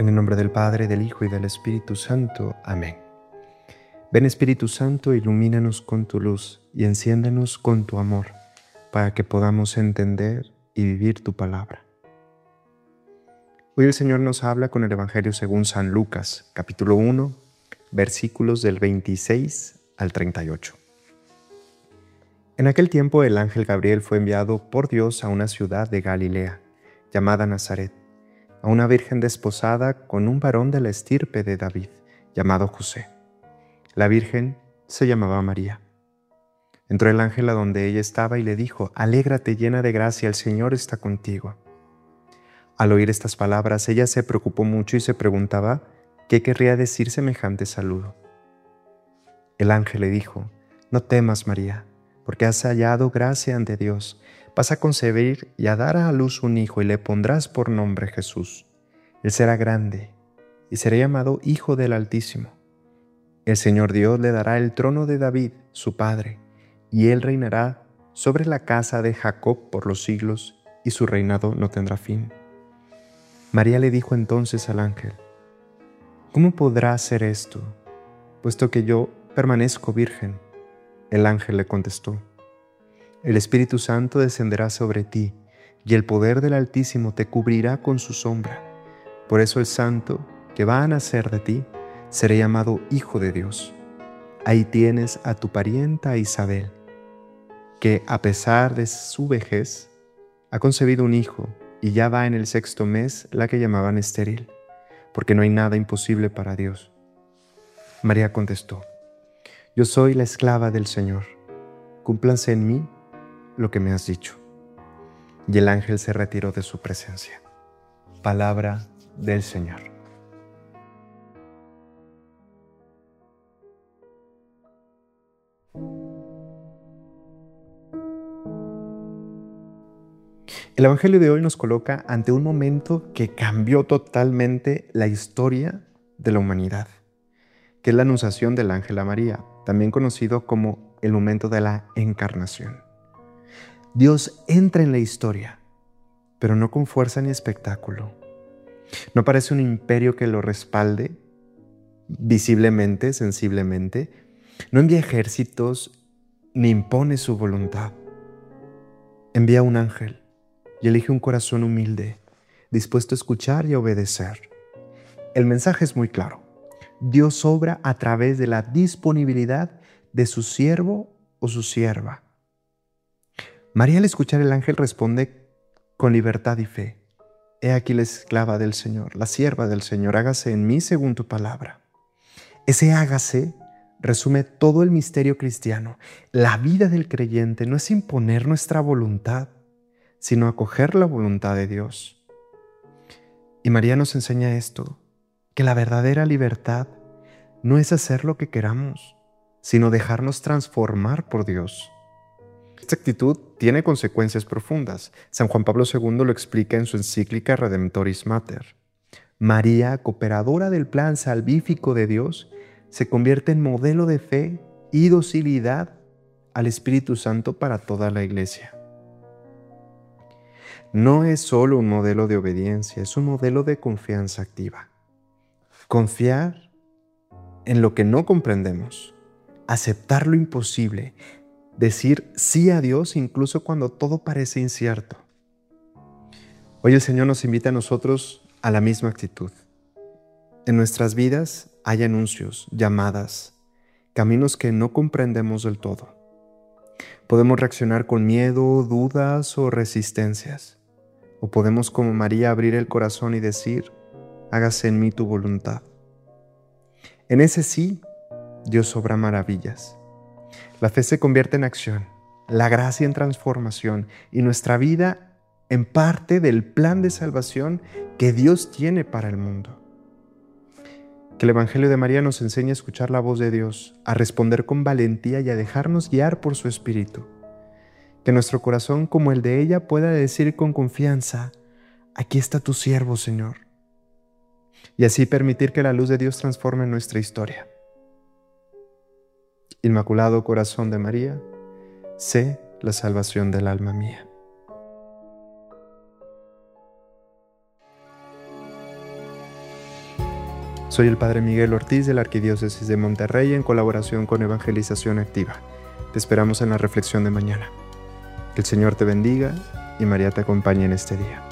En el nombre del Padre, del Hijo y del Espíritu Santo. Amén. Ven Espíritu Santo, ilumínanos con tu luz y enciéndenos con tu amor, para que podamos entender y vivir tu palabra. Hoy el Señor nos habla con el Evangelio según San Lucas, capítulo 1, versículos del 26 al 38. En aquel tiempo el ángel Gabriel fue enviado por Dios a una ciudad de Galilea, llamada Nazaret, a una virgen desposada con un varón de la estirpe de David, llamado José. La virgen se llamaba María. Entró el ángel a donde ella estaba y le dijo: «Alégrate, llena de gracia, el Señor está contigo». Al oír estas palabras, ella se preocupó mucho y se preguntaba qué querría decir semejante saludo. El ángel le dijo: «No temas, María, porque has hallado gracia ante Dios. Vas a concebir y a dar a luz un hijo y le pondrás por nombre Jesús. Él será grande y será llamado Hijo del Altísimo. El Señor Dios le dará el trono de David, su padre, y él reinará sobre la casa de Jacob por los siglos, y su reinado no tendrá fin». María le dijo entonces al ángel: «¿Cómo podrá ser esto, puesto que yo permanezco virgen?» El ángel le contestó: «El Espíritu Santo descenderá sobre ti, y el poder del Altísimo te cubrirá con su sombra. Por eso el santo que va a nacer de ti será llamado Hijo de Dios. Ahí tienes a tu parienta Isabel, que a pesar de su vejez ha concebido un hijo, y ya va en el 6º mes la que llamaban estéril, porque no hay nada imposible para Dios». María contestó: «Yo soy la esclava del Señor. Cúmplanse en mí lo que me has dicho». Y el ángel se retiró de su presencia. Palabra del Señor. El Evangelio de hoy nos coloca ante un momento que cambió totalmente la historia de la humanidad, que es la anunciación del ángel a María, también conocido como el momento de la encarnación. Dios entra en la historia, pero no con fuerza ni espectáculo. No parece un imperio que lo respalde visiblemente, sensiblemente. No envía ejércitos ni impone su voluntad. Envía un ángel y elige un corazón humilde, dispuesto a escuchar y a obedecer. El mensaje es muy claro. Dios obra a través de la disponibilidad de su siervo o su sierva. María, al escuchar el ángel, responde con libertad y fe: «He aquí la esclava del Señor, la sierva del Señor, hágase en mí según tu palabra». Ese hágase resume todo el misterio cristiano. La vida del creyente no es imponer nuestra voluntad, sino acoger la voluntad de Dios. Y María nos enseña esto, que la verdadera libertad no es hacer lo que queramos, sino dejarnos transformar por Dios. Esta actitud tiene consecuencias profundas. San Juan Pablo II lo explica en su encíclica Redemptoris Mater. María, cooperadora del plan salvífico de Dios, se convierte en modelo de fe y docilidad al Espíritu Santo para toda la Iglesia. No es solo un modelo de obediencia, es un modelo de confianza activa. Confiar en lo que no comprendemos, aceptar lo imposible, decir sí a Dios incluso cuando todo parece incierto. Hoy el Señor nos invita a nosotros a la misma actitud. En nuestras vidas hay anuncios, llamadas, caminos que no comprendemos del todo. Podemos reaccionar con miedo, dudas o resistencias. O podemos, como María, abrir el corazón y decir: «Hágase en mí tu voluntad». En ese sí, Dios obra maravillas. La fe se convierte en acción, la gracia en transformación y nuestra vida en parte del plan de salvación que Dios tiene para el mundo. Que el Evangelio de María nos enseñe a escuchar la voz de Dios, a responder con valentía y a dejarnos guiar por su Espíritu. Que nuestro corazón, como el de ella, pueda decir con confianza: «Aquí está tu siervo, Señor». Y así permitir que la luz de Dios transforme nuestra historia. Inmaculado Corazón de María, sé la salvación del alma mía. Soy el Padre Miguel Ortiz de la Arquidiócesis de Monterrey en colaboración con Evangelización Activa. Te esperamos en la reflexión de mañana. Que el Señor te bendiga y María te acompañe en este día.